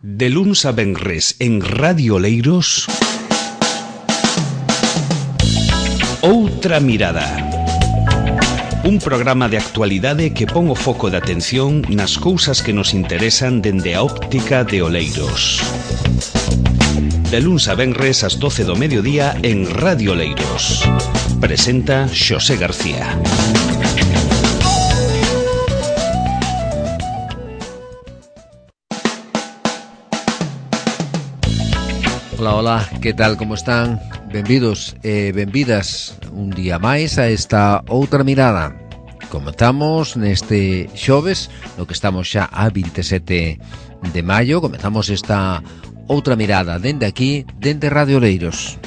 De luns a venres en Radio Oleiros, Outra Mirada. Un programa de actualidade que pon o foco de atención nas cousas que nos interesan dende a óptica de Oleiros. De luns a venres ás 12 do mediodía en Radio Oleiros. Presenta Xosé García. Hola, que tal, como están? Benvidos e benvidas un día máis a esta Outra Mirada. Comezamos neste xoves, no que estamos xa a 27 de maio, comezamos esta Outra Mirada dende aquí, dende Radio Oleiros.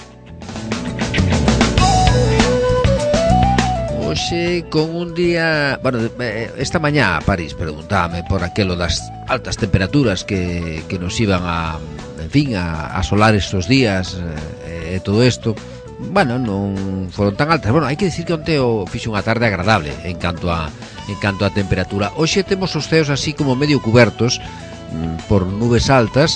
Hoxe con un día... Bueno, esta mañá París preguntábame por aquelo das altas temperaturas que nos iban a asolar estos días e todo isto. Bueno, non foron tan altas. Bueno, hai que dicir que onte fixo unha tarde agradable en canto a temperatura. Hoxe temos os ceos así como medio cubertos por nubes altas.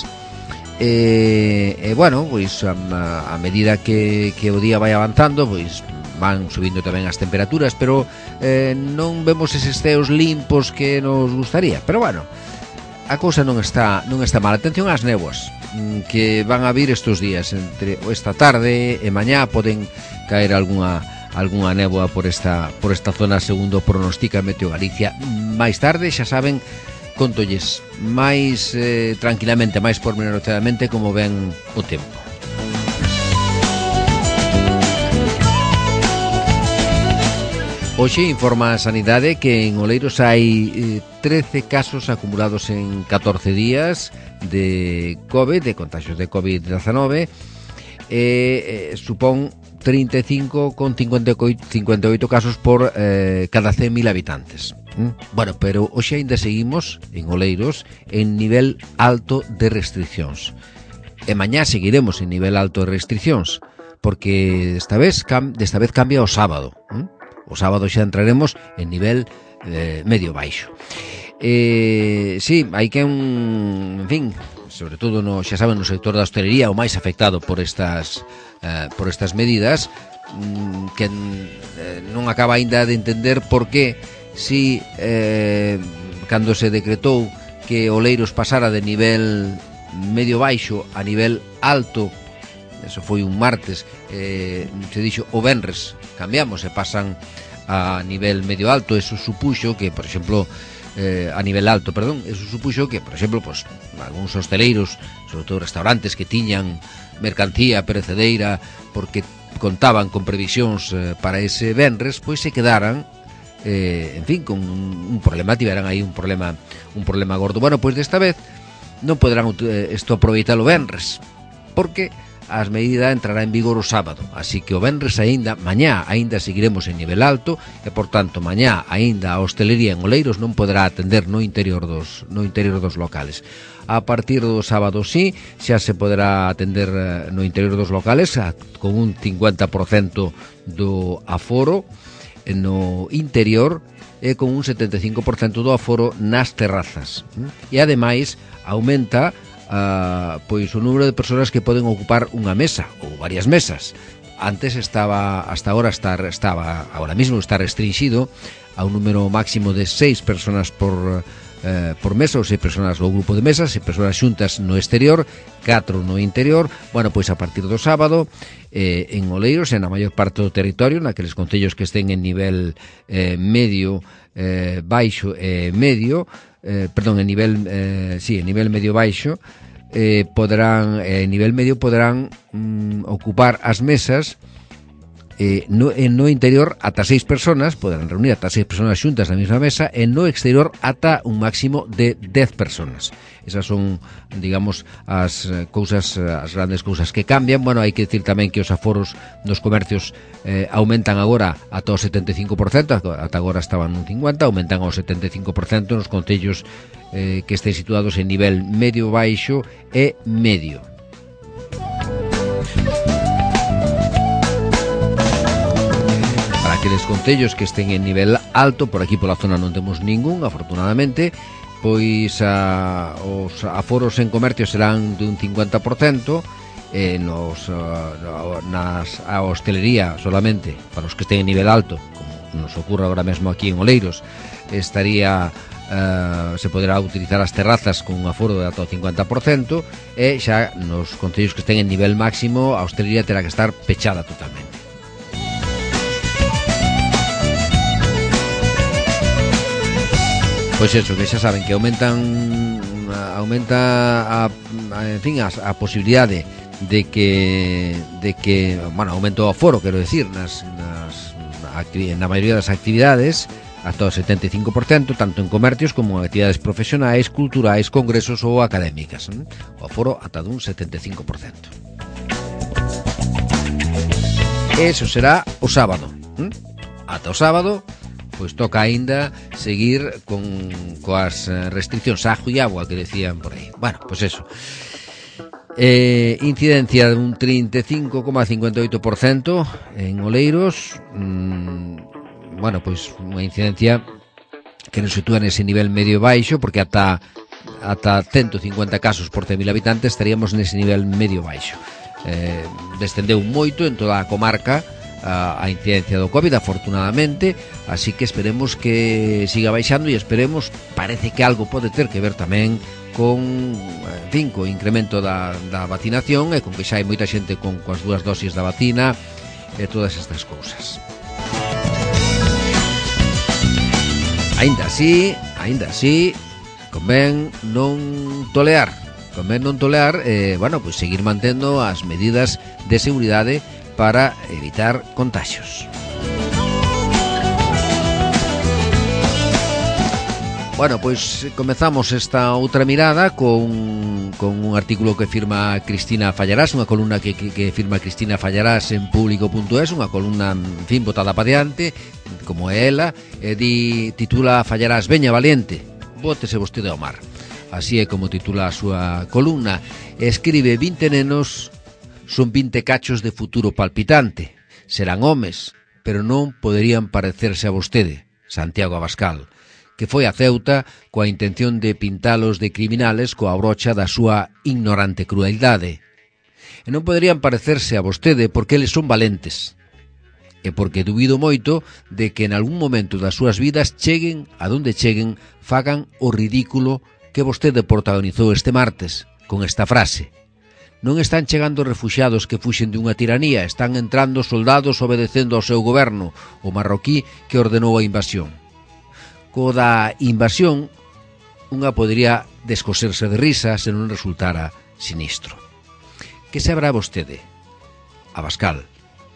Bueno, pois a medida que o día vai avanzando, pois van subindo tamén as temperaturas, pero non vemos eses ceos limpos que nos gustaría. Pero bueno, a cousa non está mal. Atención ás néboas que van a vir estes días. Entre esta tarde e mañá poden caer algunha néboa por esta zona, segundo pronostica Meteo Galicia. Máis tarde, xa saben, contolles máis tranquilamente, máis pormenorizadamente como ven o tempo. Hoxe informa a Sanidade que en Oleiros hai 13 casos acumulados en 14 días de COVID, de contagios de COVID-19, supón 35,58 casos por cada 100.000 habitantes. Bueno, pero hoxe ainda seguimos en Oleiros en nivel alto de restriccións. E mañá seguiremos en nivel alto de restriccións, porque desta vez cambia o sábado. O sábado xa entraremos en nivel medio baixo. Sí, hai que en fin, sobre todo xa saben, no sector da hostelería o máis afectado por estas medidas, que non acaba aínda de entender por que si cando se decretou que Oleiros pasara de nivel medio baixo a nivel alto, eso foi un martes, se dixo o venres cambiamos e pasan a nivel medio alto. Eso supuxo que, por exemplo, a nivel alto, perdón, eso supuxo que, por exemplo, pues, algúns hosteleiros, sobre todo restaurantes que tiñan mercancía perecedereira porque contaban con previsións para ese venres, pois se quedaran en fin, con un problema, tiveran aí un problema gordo. Bueno, pois desta vez non poderán isto aproveitar o venres, porque as medidas entrará en vigor o sábado, así que o venres mañá aínda seguiremos en nivel alto e, por tanto, mañá aínda a hostelería en Oleiros non poderá atender no interior dos locales. A partir do sábado sí, xa se poderá atender no interior dos locales con un 50% do aforo no interior e con un 75% do aforo nas terrazas. E ademais aumenta pois o número de persoas que poden ocupar unha mesa ou varias mesas. Antes ahora mismo está restringido a un número máximo de 6 persoas por mesa, ou 6 persoas no grupo de mesas, 6 persoas xuntas no exterior, 4 no interior. Bueno, pois a partir do sábado en Oleiros e na maior parte do territorio, naqueles concellos que estén en nivel medio, baixo e medio, en nivel medio baixo, nivel medio podrán ocupar as mesas no interior ata 6 persoas, poderán reunir ata 6 persoas xuntas na mesma mesa, e no exterior ata un máximo de 10 persoas. Esas son, digamos, as grandes cousas que cambian. Bueno, hai que decir tamén que os aforos nos comercios aumentan agora ata o 75%, ata agora estaban un 50%, aumentan ao 75% nos concellos que estén situados en nivel medio baixo e medio. Para aqueles concellos que estén en nivel alto, por aquí pola zona non temos ningún, afortunadamente, pois os aforos en comercio serán de un 50%, a hostelería solamente, para os que estén en nivel alto, como nos ocurre ahora mesmo aquí en Oleiros, se poderá utilizar as terrazas con un aforo de ata o 50%, e xa nos concellos que estén en nivel máximo a hostelería terá que estar pechada totalmente. Pois eso, que xa saben que aumenta a posibilidade de que aumenta o aforo, quero decir, na maioría das actividades ata o 75%, tanto en comercios como en actividades profesionais, culturais, congresos ou académicas. O aforo ata dun 75%. Eso será o sábado. Ata o sábado, pois toca aínda seguir coas restriccións a ajo e agua que decían por aí. Bueno, pois eso. Incidencia de un 35,58% en Oleiros. Bueno, pois unha incidencia que nos sitúa nese nivel medio baixo, porque ata 150 casos por 100.000 habitantes estaríamos nese nivel medio baixo. Descendeu moito en toda a comarca a incidencia do COVID, afortunadamente, así que esperemos que siga baixando e esperemos, parece que algo pode ter que ver tamén con co incremento da vacinación e con que xa hai moita xente coas 2 dosis da vacina e todas estas cousas. Aínda así, convén non tolear, pois seguir mantendo as medidas de seguridade para evitar contagios. Bueno, pois comezamos esta outra mirada con un artículo que firma Cristina Fallarás, unha columna que firma Cristina Fallarás en público.es, unha columna, en fin, botada pa diante, como é ela, titula Fallarás, veña valiente, bótese vostede ao mar. Así é como titula a súa columna. Escribe: 20 nenos son 20 cachos de futuro palpitante. Serán homes, pero non poderían parecerse a vostede, Santiago Abascal, que foi a Ceuta coa intención de pintalos de criminales coa brocha da súa ignorante crueldade. E non poderían parecerse a vostede porque eles son valentes. E porque dubido moito de que en algún momento das súas vidas cheguen a donde cheguen, fagan o ridículo que vostede protagonizou este martes con esta frase: non están chegando refuxiados que fuxen de unha tiranía, están entrando soldados obedecendo ao seu goberno, o marroquí que ordenou a invasión. Co da invasión, unha podería descoserse de risa se non resultara sinistro. Que sabrá vostede, Abascal?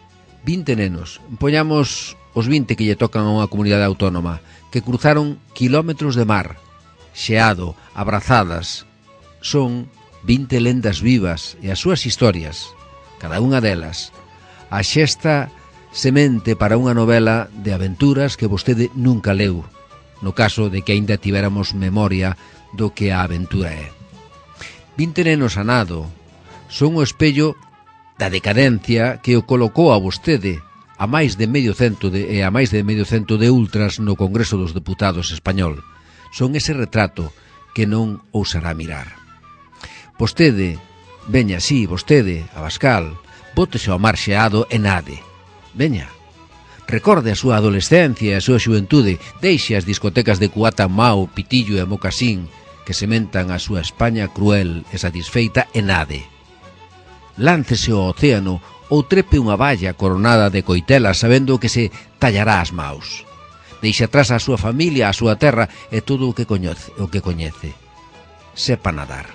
20 nenos, poñamos os 20 que lle tocan a unha comunidade autónoma, que cruzaron kilómetros de mar, xeado, abrazadas. Son 20 lendas vivas e as súas historias, cada unha delas, a xesta semente para unha novela de aventuras que vostede nunca leu, no caso de que aínda tivéramos memoria do que a aventura é. 20 nenos a nado son o espello da decadencia que o colocou a vostede a máis de medio cento de ultras no Congreso dos Deputados español. Son ese retrato que non ousará mirar. Vostede, veña, sí, vostede, Abascal, bótese ao mar xeado e nade. Veña, recorde a súa adolescencia e a súa xuventude, deixe as discotecas de Cuata, Mao, Pitillo e Mocasín que sementan a súa España cruel e satisfeita e nade. Láncese ao océano ou trepe unha valla coronada de coitelas sabendo que se tallará as maus. Deixe atrás a súa familia, a súa terra e todo o que coñece. Sepa nadar.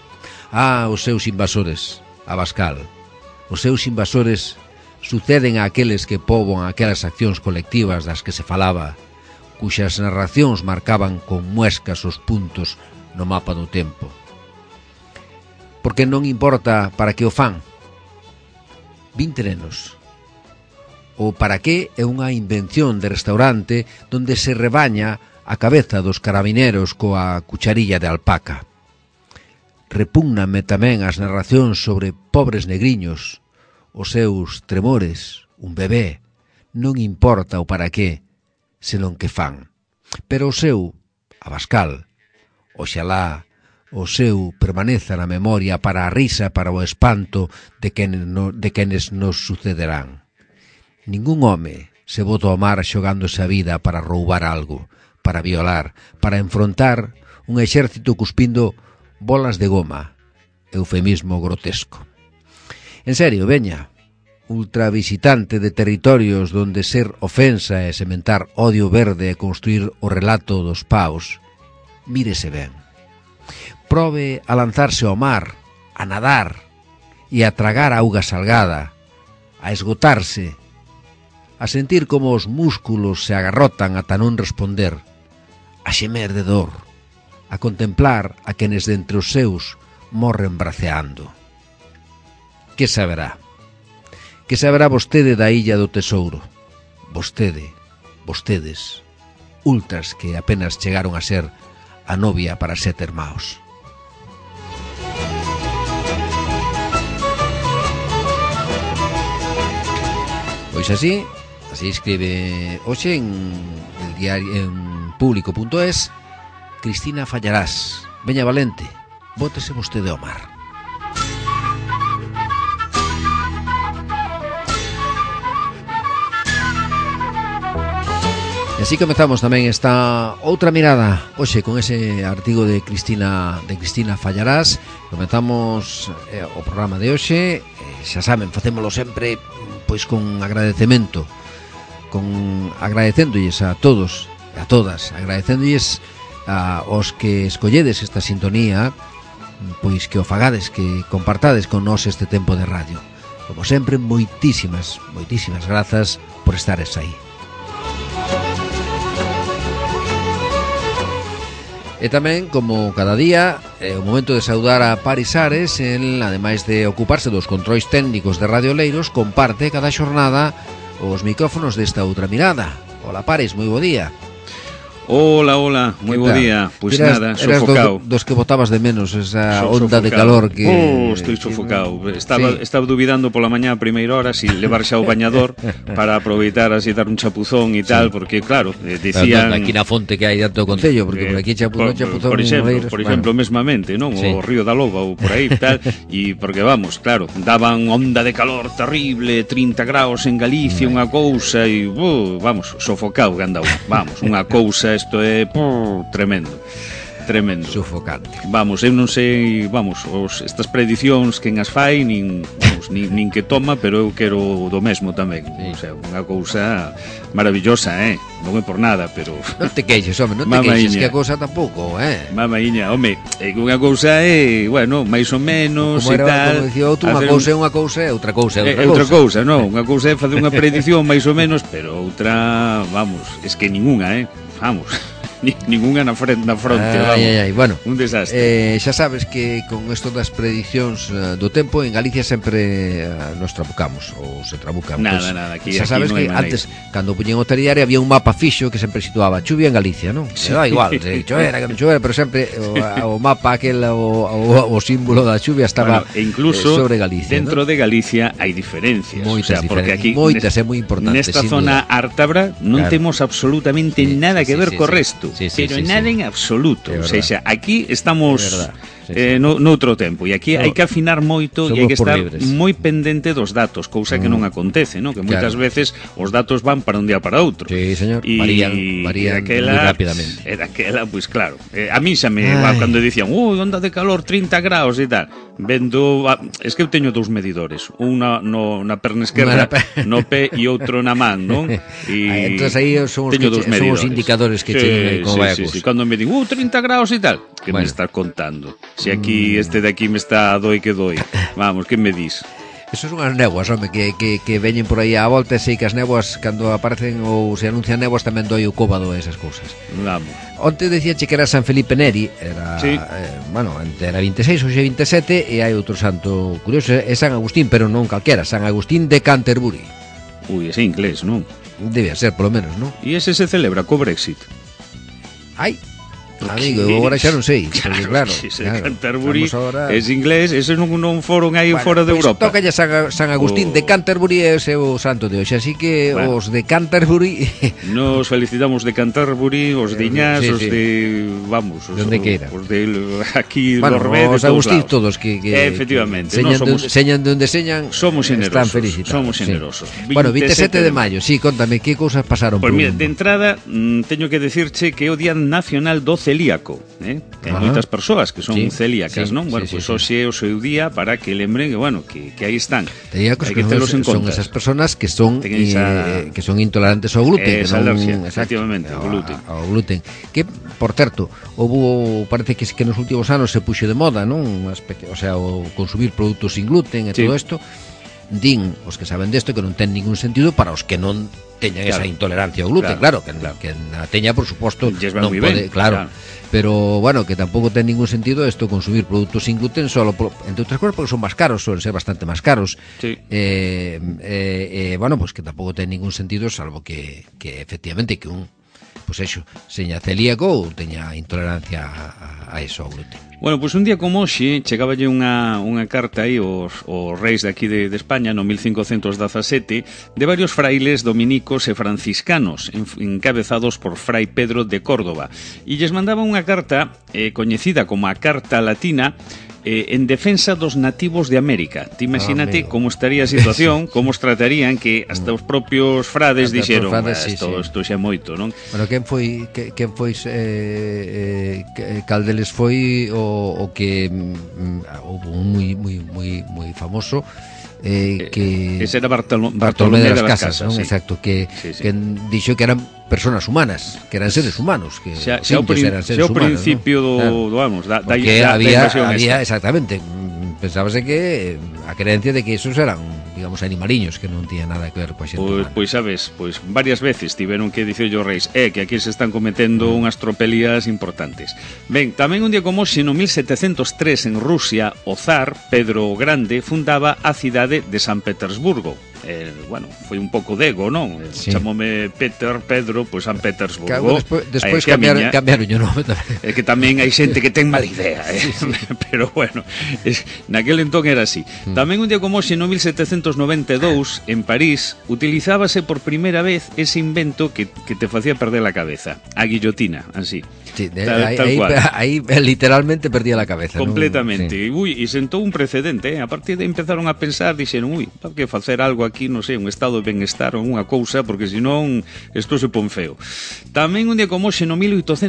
Os seus invasores, Abascal. Os seus invasores suceden a aqueles que poboan aquelas accións colectivas das que se falaba, cuxas narracións marcaban con muescas os puntos no mapa do tempo. Porque non importa para que o fan. 20 nenos. O para que é unha invención de restaurante donde se rebaña a cabeza dos carabineros coa cucharilla de alpaca. Repúgname tamén as narracións sobre pobres negriños, os seus tremores, un bebé. Non importa o para que, senón que fan. Pero o seu, Abascal, oxalá o seu permaneza na memoria para a risa, para o espanto de quenes nos sucederán. Ningún home se bota ao mar xogándose a vida para roubar algo, para violar, para enfrontar un exército cuspindo bolas de goma, eufemismo grotesco. En serio, veña, ultravisitante de territorios donde ser ofensa e sementar odio verde e construir o relato dos paus, mírese ben. Probe a lanzarse ao mar, a nadar e a tragar auga salgada, a esgotarse, a sentir como os músculos se agarrotan ata non responder, a xemer de dor, a contemplar a quenes dentre os seus morren braceando. Que saberá? Que saberá vostede da Illa do Tesouro? Vostedes, ultras que apenas chegaron a ser a novia para 7 irmãos. Pois así escribe hoxe en el diario, en público.es, Cristina Fallarás. Veña valente, bótese vostede ao mar. E así comezamos tamén esta outra mirada hoxe con ese artigo de Cristina Fallarás. Comezamos o programa de hoxe, xa saben, facémolo sempre pois con agradecemento, agradecéndolles a todos e a todas, agradecéndolles aos que escolledes esta sintonía, pois que o fagades, que compartades con nós este tempo de radio. Como sempre, moitísimas grazas por estares aí. E tamén, como cada día, é o momento de saudar a Paris Ares. El, ademais de ocuparse dos controis técnicos de Radio Oleiros, comparte cada xornada os micrófonos desta outra mirada. Hola Paris, moi bo día. Hola, moi bo día. Pois nada, sofocado. Dos que botabas de menos esa onda de calor que... Estou sofocado. Estaba dubidando pola mañá a primeira hora si levar xa o bañador para aproveitar así dar un chapuzón e tal, porque claro, dicían... Aquí na fonte que hai dentro do concello, porque por aquí chapuzón... Por exemplo, mesmamente, non? O Río da Loba ou por aí tal, e porque vamos, claro, daban onda de calor terrible, 30 graus en Galicia, unha cousa, e vamos, sofocado que andou. Vamos, unha cousa. Isto é tremendo. Sufocante. Vamos, eu non sei, estas predicións quen as fai, nin que toma, pero eu quero do mesmo tamén. Sí. O sea, unha cousa maravillosa, non é por nada, pero... Non te queixes, home, non te queixes, que a cousa tampouco, Mamaiña, home, unha cousa é, bueno, máis ou menos e tal... Como dicía outro, unha cousa é unha cousa e outra cousa é outra cousa, non? Unha cousa é facer unha predición máis ou menos, pero outra, vamos, es que ninguna, vamos... Ninguna na fronte, vamos. Bueno, un desastre. Xa sabes que con isto das predicións do tempo en Galicia sempre nos trabucamos ou se trabucan. Nada, aquí xa sabes aquí que antes cando puñen o telediario había un mapa fixo que sempre situaba chuvia en Galicia, non? Sí. Da igual, chovera, que non chovera, pero sempre o mapa aquel o símbolo da chuvia estaba incluso sobre Galicia. Dentro de Galicia hai diferencias, moitas, porque aquí moitas é moi importante. Nesta zona ártabra non temos absolutamente nada que ver co resto. Pero nada en absoluto. O sea, aquí estamos noutro tempo, e aquí hai que afinar moito e hai que estar moi pendente dos datos, cousa que non acontece, non? Que moitas veces os datos van para un día para outro. Sí, señor, varían moi rápidamente. E daquela, pois claro, a mí xa me cando dicían, onda de calor 30 graus e tal, vendo, es que eu teño dous medidores, un na perna esquerda no pé e outro na man, non? E entón aí son os indicadores que teñen como vai a cousa. Sí, cando me din, 30 graus e tal, que me estás contando? Se aquí este de aquí me está doi que doi. Vamos, que me dis? Eso son as néboas, home, que veñen por aí á volta, e sei que as néboas, cando aparecen ou se anuncian néboas, tamén doi o cóbado e esas cousas. Vamos. Onte decía que era San Felipe Neri, era, era 26, hoxe 27, e hai outro santo curioso, é San Agustín, pero non calquera, San Agustín de Canterbury. Ui, ese inglés, non? Debe ser, polo menos, non? E ese se celebra co Brexit? Ai, amigo, agora xa non sei, claro, Canterbury é inglés, ese non foron aí fora de Europa. Toca ya San Agustín de Canterbury é o seu santo de hoxe, así que os de Canterbury nos felicitamos de Canterbury, os de Iñás, os de, vamos, os de aquí, los Rebe, de todos lados. Todos que efectivamente, señan de onde señan, somos generosos, están felicitados. Somos generosos. Bueno, 27 de maio, sí, contame, que cousas pasaron por mira, de entrada, teño que decirche que é o Día Nacional do Celíaco, Hai moitas persoas que son celíacas, non? Bueno, pois hoxe é o seu día para que lembren que, bueno, que aí están. Celíacos que son esas personas que son intolerantes ao gluten, esa alergia, efectivamente, ao gluten. Que, por certo, parece que nos últimos anos se puxo de moda, non? O sea, o consumir produtos sin gluten e todo isto. Din os que saben desto que non ten ningún sentido para os que non teñan esa intolerancia ao gluten, claro, que a teña, por suposto, non pode, claro. Pero, bueno, que tampouco ten ningún sentido isto consumir produtos sin gluten solo, entre outras cosas, porque son máis caros, suelen ser bastante máis caros. Bueno, pues que tampouco ten ningún sentido, salvo que efectivamente que pois eso, seña celíaco ou teña intolerancia a eso, ao gluten. Bueno, pois un día como hoxe chegáballe unha carta aí aos reis de aquí de España no 1517 de varios frailes dominicos e franciscanos encabezados por Fray Pedro de Córdoba, e lles mandaba unha carta coñecida como a Carta Latina en defensa dos nativos de América. Ti imagínate como estaría a situación, como os tratarían, que hasta os propios frades dixeron, isto xa é moito, non? Bueno, quen foi Caldeles foi o que houve un moi famoso que ese era Bartolomé de las Casas, ¿no? Exacto, que dixo que eran personas humanas, que eran seres humanos, que xa o principio do vamos, da invasión había exactamente, pensábase que a creencia de que esos eran, digamos, animaliños que non tiñan nada que ver coa xente humana. Pois sabes, varias veces tiveron que dicir os reis que aquí se están cometendo unhas tropelías importantes. Ben, tamén un día como hoxe, no 1703 en Rusia, o zar Pedro o Grande fundaba a cidade de San Petersburgo. Bueno, foi un pouco de ego, non? Chamoume Pedro, pois San Petersburgo. Despois cambiaron o nome tamén. É que tamén hai xente que ten mala idea, pero bueno, naquele entón era así. Tamén un día como hoxe, no 1792, en París, utilizábase por primeira vez ese invento que te facía perder a cabeza, a guillotina, así. Sí, aí literalmente perdía a cabeza. Completamente. E sentou un precedente, A partir de empezaron a pensar, dixeron, para que facer algo aquí, non sei, un estado de benestar ou unha cousa, porque senón isto se pon feo. Tamén un día como hoxe, no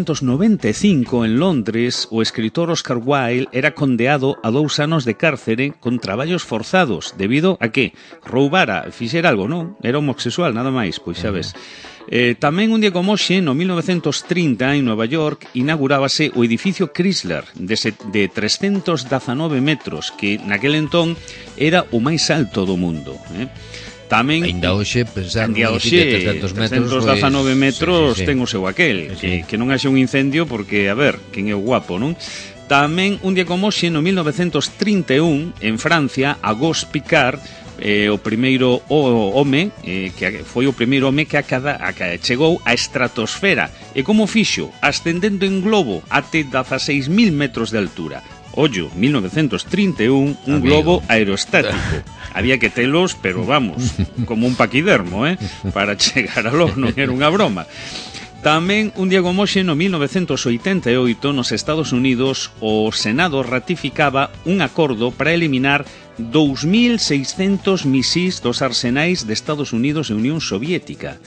1895, en Londres, o escritor Oscar Wilde era condeado a 2 anos de cárcere con traballos forzados, debido a que roubara, fixera algo, non? Era homosexual, nada máis, pois xa ves. Tamén un día como hoxe, no 1930, en Nova York, inaugurábase o edificio Chrysler de 319 metros, que naquel entón era o máis alto do mundo. Tamén ainda hoxe pensar no edificio de 319 metros ten o seu aquel, que non haxe un incendio porque, a ver, quen é o guapo, non? Tamén un día como hoxe, no 1931, en Francia, Auguste Piccard, o primeiro home que foi o primeiro home que chegou á estratosfera. E como fixo? Ascendendo en globo até 16.000 metros de altura. Ollo, 1931, un globo aerostático. Había que telos, pero vamos, como un paquidermo, para chegar aló, non era unha broma. Tamén un día como hoxe, no 1988, nos Estados Unidos, o Senado ratificaba un acordo para eliminar 2.600 misís dos arsenais de Estados Unidos e Unión Soviética.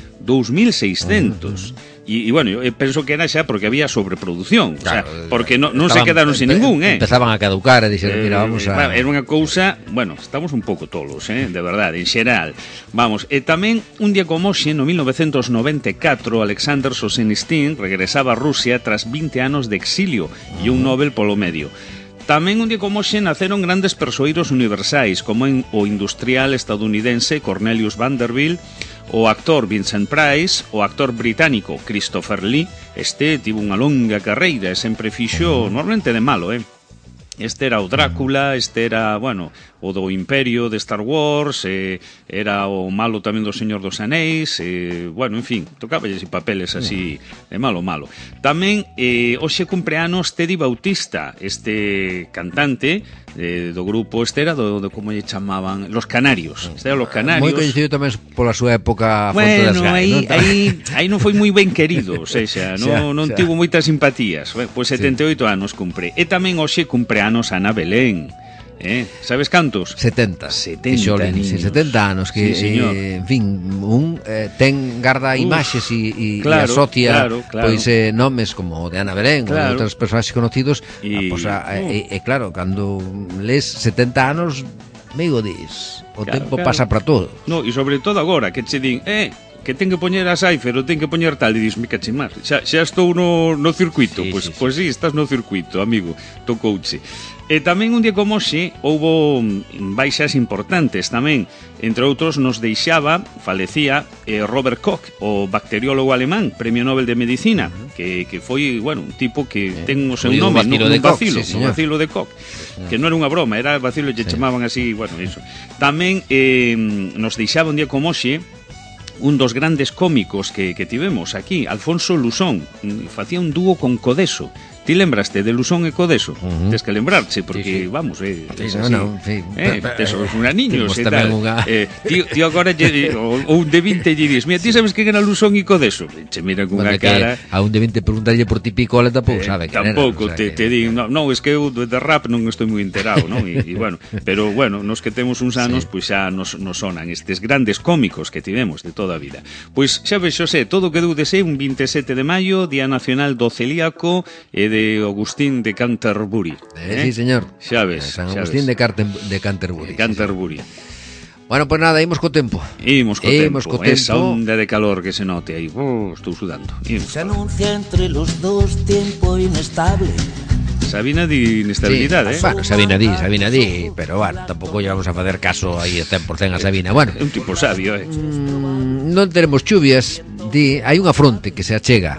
2.600. E bueno, eu penso que era xa porque había sobreproducción, claro, o sea, porque non se quedaron sin ningún, Empezaban a caducar e dixeron, mira, vamos a... Era unha cousa, bueno, estamos un pouco tolos, de verdade, en xeral. Vamos, e tamén un día como hoxe, no 1994, Alexander Solzhenitsyn regresaba a Rusia tras 20 anos de exilio e un Nobel polo medio. Tamén un día como hoxe naceron grandes persoeiros universais, como o industrial estadounidense Cornelius Vanderbilt, o actor Vincent Price, o actor británico Christopher Lee. Tivo unha longa carreira e sempre fixo normalmente de malo, Este era o Drácula, era, bueno, o do Imperio de Star Wars, era o malo tamén do Señor dos Anéis, bueno, en fin, tocáballes papeles así de malo. Tamén, hoxe cumpleanos Teddy Bautista, este cantante do grupo, este era do como lle chamaban, Los Canarios. Este era Los Canarios. Moi coñecido tamén pola súa época Fonte das Gai, aí non foi moi ben querido, non tivo moitas simpatías. Pois 78 anos cumpre. E tamén hoxe cumpleanos Ana Belén. Sabes cantos? 70 niños. 70 anos que, en fin, ten garda imaxes e asocia pois nomes como de Ana Belén ou de outros personaxes conocidos claro, cando lees 70 anos meigo dis o tempo pasa para todo. No, e sobre todo agora que che din que ten que poñer a Cypher ou ten que poñer tal, e dis, me cache máis, xa estou no circuito. Pois sí, estás no circuito, amigo, tocouche. E tamén un día como hoxe houbo baixas importantes tamén. Entre outros nos deixaba, falecía Robert Koch, o bacteriólogo alemán, Premio Nobel de Medicina, que foi, bueno, un tipo que ten o seu nome, un bacilo de Koch, que non era unha broma, era bacilo, lle chamaban así, bueno, iso. Tamén nos deixaba un día como hoxe un dos grandes cómicos que tivemos aquí, Alfonso Lusón, facía un dúo con Codeso. Ti lembraste de Lusón e Codeso? Tens que lembrarche, porque, vamos, tes os unaniños e tal. Tío agora, ou un de 20 lle dis, mira, ti sabes que era Lusón e Codeso? Che mira con unha cara... A un de 20 preguntalle por ti Picola, tampouco sabe que era. Tampouco, te din, non, es que eu de rap non estou moi enterado, non? E bueno, pero, bueno, nos que temos uns anos, pois xa nos sonan estes grandes cómicos que tivemos de toda a vida. Pois xa ves, Xosé, todo que deu de ser un 27 de maio, Día Nacional do Celíaco e de Agustín de Canterbury. Sí, señor. Xa ves. San Agustín de Canterbury. De Canterbury. Bueno, pues nada, imos co tempo. Imos co tempo. Esa onda de calor que se note aí. Estou sudando. Se anuncia entre los dos tiempo inestable. Sabina di inestabilidade, Bueno, Sabina di, pero bueno, tampouco llevamos a facer caso aí 100% a Sabina. Bueno, un tipo sabio, non teremos chuvias, hai unha fronte que se achega.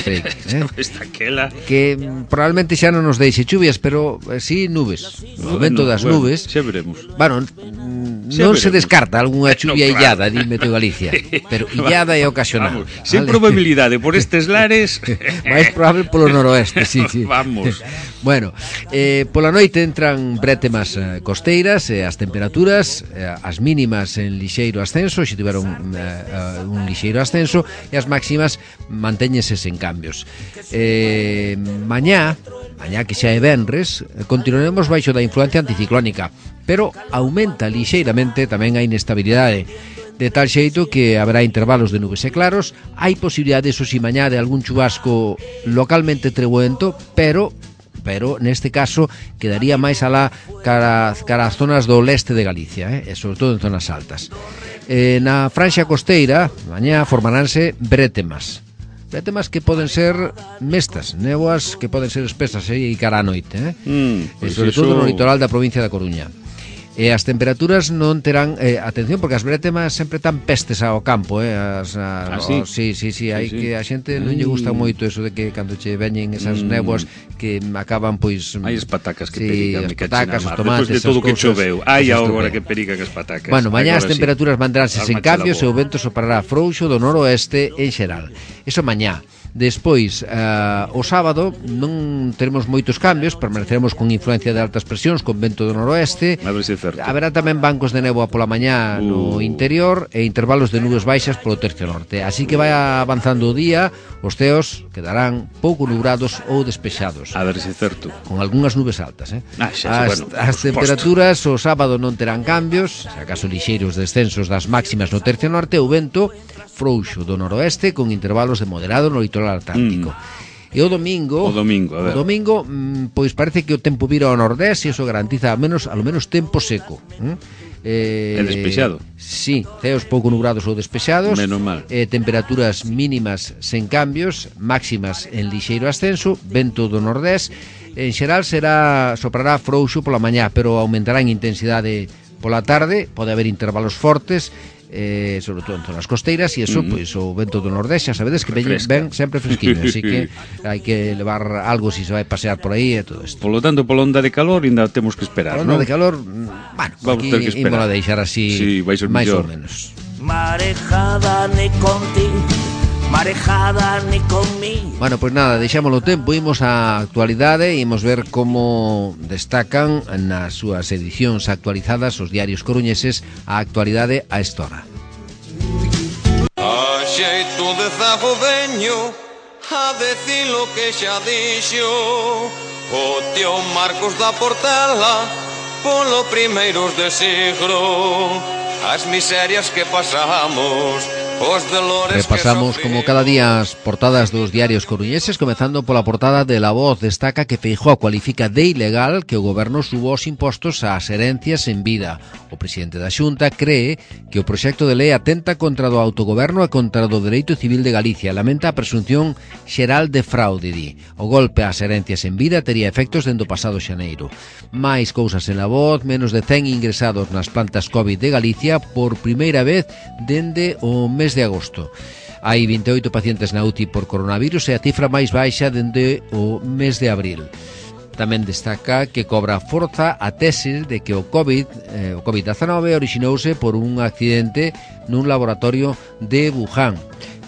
Que probablemente xa non nos deixe chuvias, pero sí nubes. No momento das nubes. Xa veremos. Bueno, non se descarta algunha chuvia illada, dime Meteo Galicia, pero illada e ocasional. Sen probabilidade por estes lares. Mais probable polo noroeste, sí. Vamos. Bueno, pola noite entran brétemas costeiras e as temperaturas, as mínimas en lixeiro ascenso, se tiveron un lixeiro ascenso, e as máximas mantéñense sen cambios. Mañá que xa é venres, continuaremos baixo da influencia anticiclónica, pero aumenta lixeiramente tamén a inestabilidade, de tal xeito que haberá intervalos de nubes e claros. Hai posibilidade, eso si, mañá de algún chubasco localmente trebuento, pero neste caso quedaría máis alá cara as zonas do leste de Galicia, e sobre todo en zonas altas. Na franxa costeira, mañá formaránse brétemas que poden ser mestas, néboas que poden ser espesas e cara a noite, e sobre todo no litoral da provincia da Coruña. E as temperaturas non terán atención, porque as brétemas sempre tan pestes ao campo, sí, hai que a xente non lle gusta moito eso de que cando che veñen esas néboas que acaban pois hai as patacas que perigan, as patacas, os tomates, despois de todo que choveu, hai agora que perigan as patacas. Bueno, mañá as temperaturas manteránse sen cambios e o vento soprará frouxo do noroeste en xeral. Eso mañá. Despois, o sábado non teremos moitos cambios, permaneceremos con influencia de altas presións, con vento do noroeste. A ver se é certo. Haberá tamén bancos de néboa pola mañá no interior e intervalos de nubes baixas polo tercio norte. Así que vai avanzando o día, os ceos quedarán pouco nubrados ou despexados. A ver se é certo. Con algunhas nubes altas, As temperaturas o sábado non terán cambios, se acaso lixeiros descensos das máximas no tercio norte, o vento frouxo do noroeste con intervalos de moderado no litoral atlántico. E o domingo, pois parece que o tempo vira ao nordés e iso garantiza ao menos tempo seco. É despexado. Sí, ceos pouco nubrados ou despexados. Menos mal. Temperaturas mínimas sen cambios, máximas en lixeiro ascenso, vento do nordés. En xeral soprará frouxo pola mañá, pero aumentará en intensidade pola tarde, pode haber intervalos fortes. sobre todo en zonas costeiras, e iso, pois, o vento do nordeste, xa sabedes que ven sempre fresquinho, así que hai que levar algo se se vai pasear por aí e todo isto. Polo tanto, pola onda de calor ainda temos que esperar, non? Pola onda de calor, bueno, vamos aquí ímola a deixar así, máis ou menos. Marejada ni contigo, marejada ni conmigo. Bueno, pois nada, deixámoslo tempo, imos á actualidade e imos ver como destacan nas súas edicións actualizadas os diarios coruñeses a actualidade a esta hora. A xeito de zagodeño, a decir lo que xa dixo o tío Marcos da Portela polo primeiros de siglo. As miserias que pasamos, os dolores repasamos que como cada día as portadas dos diarios coruñeses, comezando pola portada de La Voz. Destaca que Feijóo cualifica de ilegal que o goberno suba os impostos ás herencias en vida. O presidente da Xunta cree que o proxecto de lei atenta contra do autogoberno e contra do dereito civil de Galicia. Lamenta a presunción xeral de fraude, di. O golpe ás herencias en vida tería efectos dende o pasado xaneiro. Mais cousas en La Voz, menos de 100 ingresados nas plantas COVID de Galicia por primeira vez dende o mes de agosto. Hai 28 pacientes na UTI por coronavirus e a cifra máis baixa dende o mes de abril. Tamén destaca que cobra forza a tese de que o COVID-19 orixinouse por un accidente nun laboratorio de Wuhan.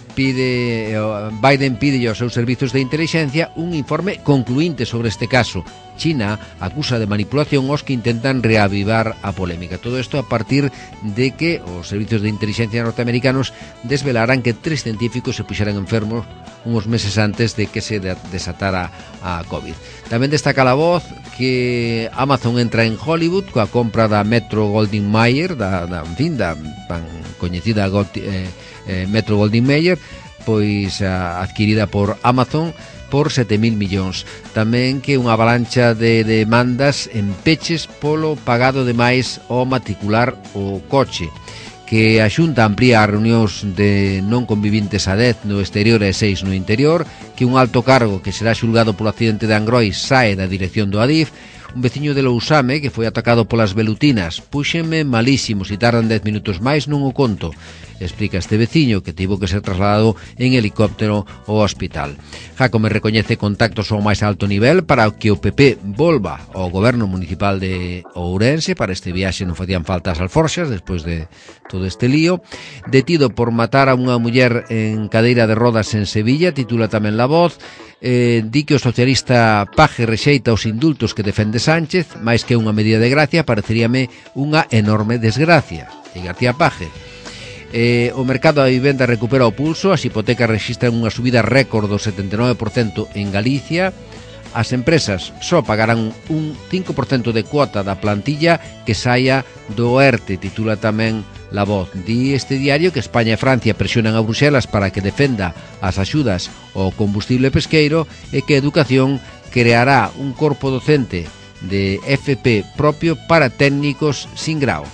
Biden pide aos seus servizos de inteligencia un informe concluinte sobre este caso. China acusa de manipulación aos que intentan reavivar a polémica. Todo isto a partir de que os servizos de inteligencia norteamericanos desvelaran que 3 científicos se puxeran enfermos uns meses antes de que se desatara a COVID. Tamén destaca La Voz que Amazon entra en Hollywood coa compra da Metro Goldwyn Mayer, da tan coñecida Metro Goldwyn Mayer, pois adquirida por Amazon por 7.000 millóns. Tamén que unha avalancha de demandas en peches polo pagado de máis ao matricular o coche, que a Xunta amplía as reunións de non convivintes a 10 no exterior e 6 no interior, que un alto cargo que será xulgado polo accidente de Angrois sae da dirección do Adif, un veciño de Lousame que foi atacado polas velutinas. Púxenme malísimos e tardan 10 minutos máis, non o conto, explica este veciño que tivo que ser trasladado en helicóptero ao hospital. Jácome recoñece contactos ao máis alto nivel para que o PP volva ao goberno municipal de Ourense. Para este viaxe non facían falta as alforxas despois de todo este lío. Detido por matar a unha muller en cadeira de rodas en Sevilla, titula tamén La Voz. Di que o socialista Paje rexeita os indultos que defende Sánchez. Máis que unha medida de gracia, pareceríame unha enorme desgracia, di García Paje. O mercado da vivenda recupera o pulso, as hipotecas rexistran unha subida récord do 79% en Galicia. As empresas só pagarán un 5% de cuota da plantilla que saia do ERTE, titula tamén La Voz. Di este diario que España e Francia presionan a Bruxelas para que defenda as axudas ao combustible pesqueiro e que Educación creará un corpo docente de FP propio para técnicos sin grao.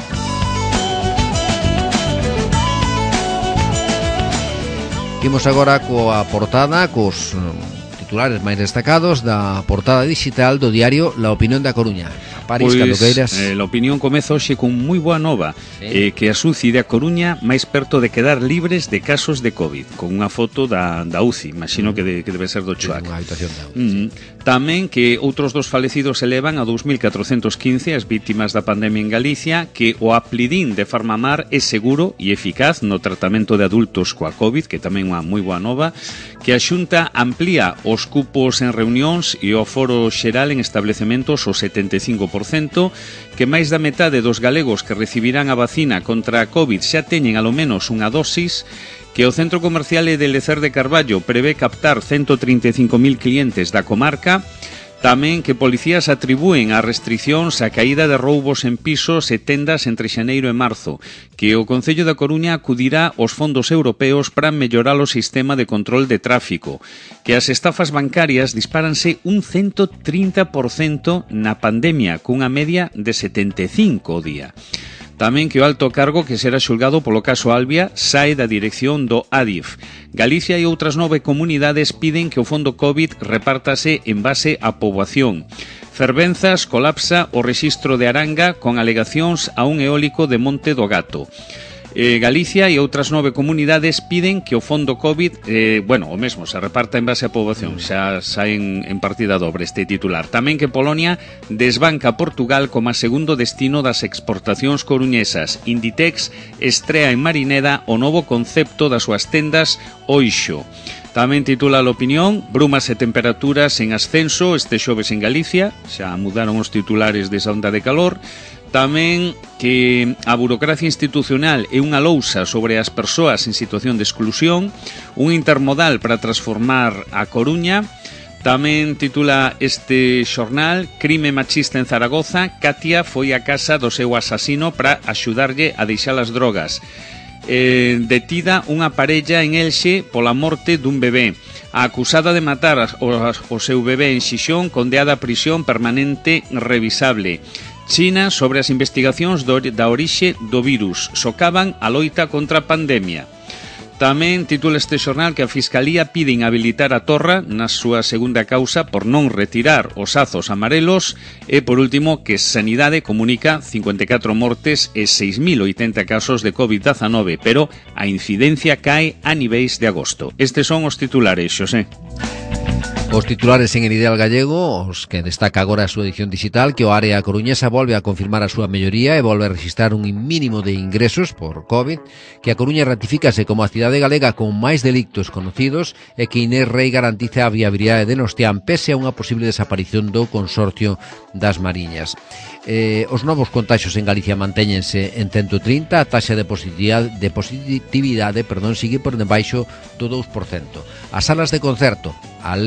Imos agora coa portada, cos titulares máis destacados da portada digital do diario La Opinión da Coruña. París, cando queiras. La Opinión comeza hoxe con moi boa nova, que a UCI da Coruña máis perto de quedar libres de casos de COVID, con unha foto da UCI, imagino que debe ser do Chuac. Unha habitación da UCI. Tamén que outros dos falecidos elevan a 2.415 as vítimas da pandemia en Galicia, que o aplidín de Farmamar é seguro e eficaz no tratamento de adultos coa COVID, que tamén unha moi boa nova, que a Xunta amplía os cupos en reunións e o aforo xeral en establecementos o 75%, que máis da metade dos galegos que recibirán a vacina contra a COVID xa teñen alo menos unha dosis, que o Centro Comercial de Lecer de Carballo prevé captar 135.000 clientes da comarca. Tamén que policías atribúen as restriccións a caída de roubos en pisos e tendas entre xaneiro e marzo, que o Concello da Coruña acudirá aos fondos europeos para mellorar o sistema de control de tráfico, que as estafas bancarias dispáranse un 130% na pandemia, cunha media de 75 o día. Tamén que o alto cargo que será xulgado polo caso Albia sae da dirección do Adif. Galicia e outras 9 comunidades piden que o fondo COVID repártase en base á poboación. Fervenzas colapsa o rexistro de Aranga con alegacións a un eólico de Monte do Gato. Galicia e outras 9 comunidades piden que o fondo COVID, o mesmo, se reparta en base á poboación, xa saen en partida dobre este titular. Tamén que Polonia desbanca Portugal como a segundo destino das exportacións coruñesas. Inditex estrea en Marineda o novo concepto das súas tendas Oixo. Tamén titula a Opinión, brumas e temperaturas en ascenso este xoves en Galicia, xa mudaron os titulares desa onda de calor. Tamén que a burocracia institucional é unha lousa sobre as persoas en situación de exclusión, un intermodal para transformar a Coruña. Tamén titula este xornal, crime machista en Zaragoza, Katia foi a casa do seu asasino para axudarlle a deixar as drogas. Detida unha parella en Elxe pola morte dun bebé. A acusada de matar o seu bebé en Xixón condeada a prisión permanente revisable. China sobre as investigacións da orixe do virus. Socavan a loita contra a pandemia. Tamén titula este xornal que a Fiscalía pide inhabilitar a Torra na súa segunda causa por non retirar os azos amarelos e, por último, que Sanidade comunica 54 mortes e 6.080 casos de COVID-19, pero a incidencia cae a niveis de agosto. Estes son os titulares, Xosé. Os titulares en el Ideal Gallego, os que destaca agora a súa edición digital, que o área coruñesa volve a confirmar a súa melloría e volve a registrar un mínimo de ingresos por COVID, que a Coruña ratifícase como a cidade galega con máis delictos conocidos e que Inés Rei garantiza a viabilidade de Nostián pese a unha posible desaparición do Consorcio das Mariñas. Os novos contaxios en Galicia mantéñense en 130, a taxa de positividade sigue por debaixo do 2%. As salas de concertos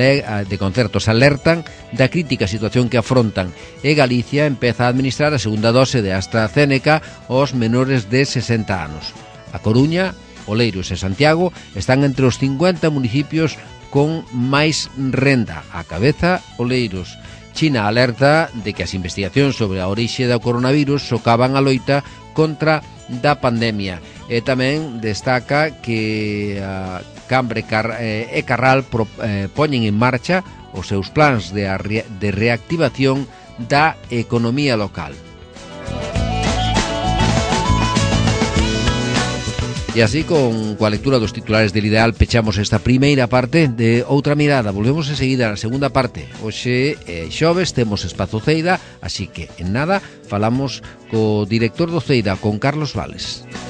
alertan da crítica situación que afrontan e Galicia empeza a administrar a segunda dose de AstraZeneca aos menores de 60 anos. A Coruña, Oleiros e Santiago están entre os 50 municipios con máis renda. A cabeza, Oleiros. China alerta de que as investigacións sobre a orixe do coronavirus socavan a loita contra da pandemia. E tamén destaca que a Cambre e Carral poñen en marcha os seus plans de reactivación da economía local. E así, coa lectura dos titulares del Ideal, pechamos esta primeira parte de Outra Mirada. Volvemos enseguida na segunda parte. Hoxe, xoves, temos Espazo Ceida, así que, en nada, falamos co director do Ceida, con Carlos Vales.